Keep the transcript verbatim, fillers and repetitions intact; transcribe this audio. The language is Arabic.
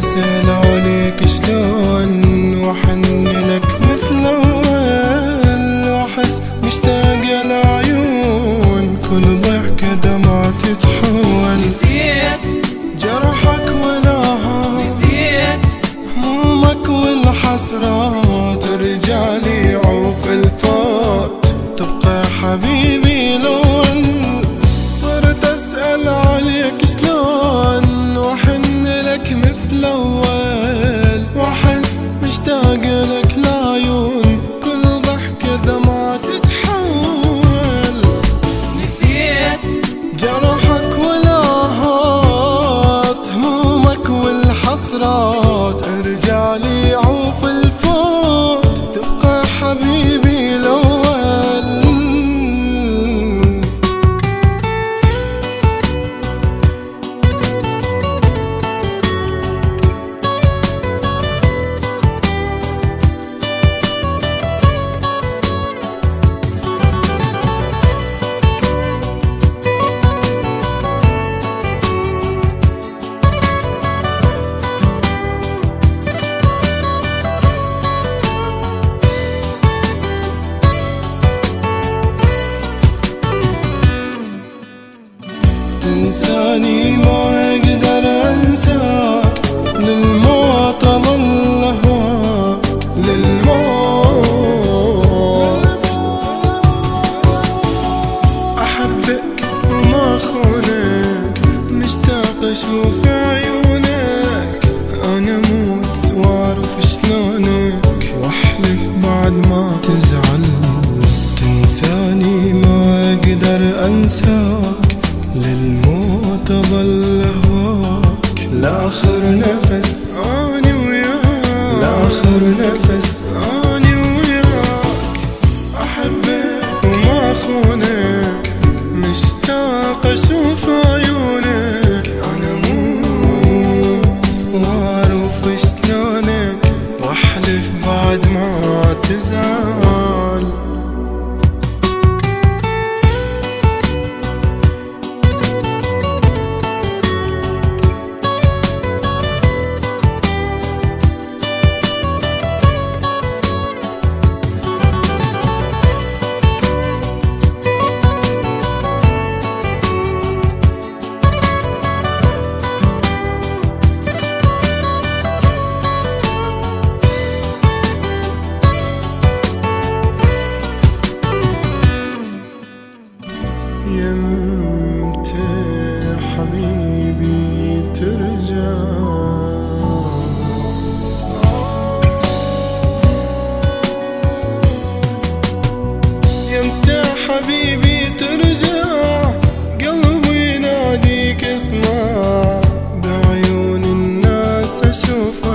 أسأل عليك شلون وأحن لك مثل أول، وأحس مشتاق العيون كل ضحكة دمعة تتحول. نسيت جرحك والآهات، نسيت همومك والحسرات، ترجع لي عوف الفوت تبقى حبيبي الأول. صرت أسأل عليك شلون وأحن لك مثل أول، وأحس مشتاق لك العيون كل ضحكة دمعة تتحول. نسيت جرحك والآهات، همومك والحسرات، ارجع لي عوف الفوت تبقى حبيبي الأول. تنساني ما اقدر انساك، للموت اظل اهواك، للموت احبك وما اخونك، مشتاق اشوف عيونك، انا موت واعرف شلونك واحلف بعد ما تزعل. تنساني ما اقدر انساك، للموت أظل أهواك، لآخر نفس أني وياك، لآخر نفس أني وياك. أحبك وما أخونك، مشتاق أشوف عيونك، أنا موت وأعرف شلونك وأحلف بعد ما تزعل. يمتى حبيبي ترجع، يمتى حبيبي ترجع، قلبي يناديك اسمع، بعيون الناس اشوفك.